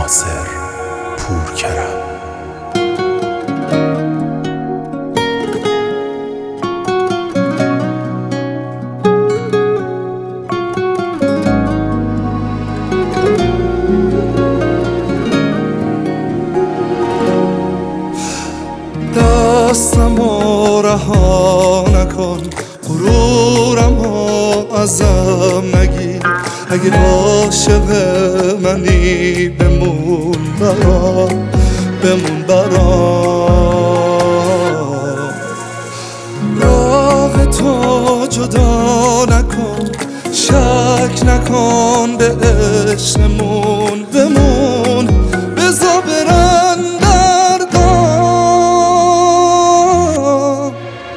ناصر پورکرم. دستمو رها نکن، غرورمو ازم نگیر. اگه عاشق منی بمون برام، بمون برام. راه تو جدا نکن، شک نکن به عشقمون. بمون بذار برن دردام.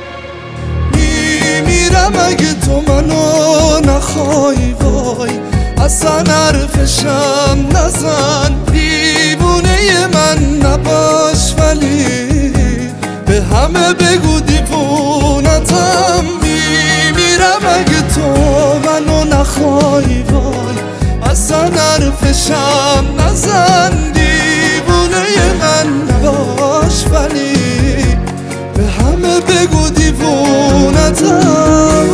میمیرم اگه تو منو نخوای، وای اصلا حرفشم نزن. دیوونه من نباش ولی به همه بگو دیوونتم. میمیرم اگه تو منو نخوای، وای اصلا حرفشم نزن. دیوونه من نباش ولی به همه بگو دیوونتم.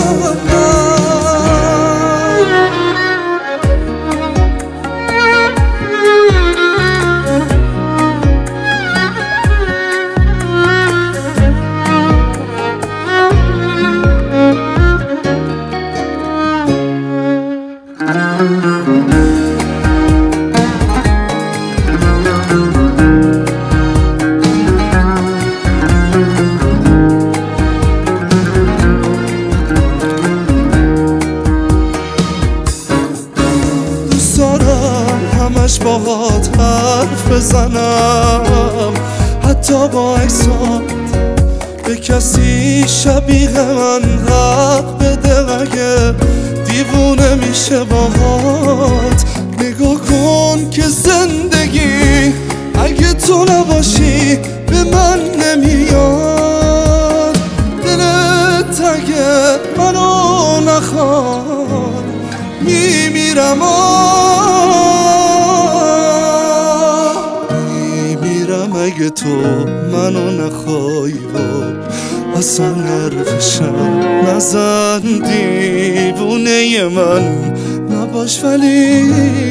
همش باهات حرف بزنم، حتی با عکسات به کسی شبیه من حق بده. اگه دیوونه میشه باهات نگاه کن که زندگی اگه تو نباشی به من نمیاد. دلت اگه منو نخواد میمیرم. اگه تو منو نخوای، وای اصلا حرفشم نزن. دیوونه من نباش ولی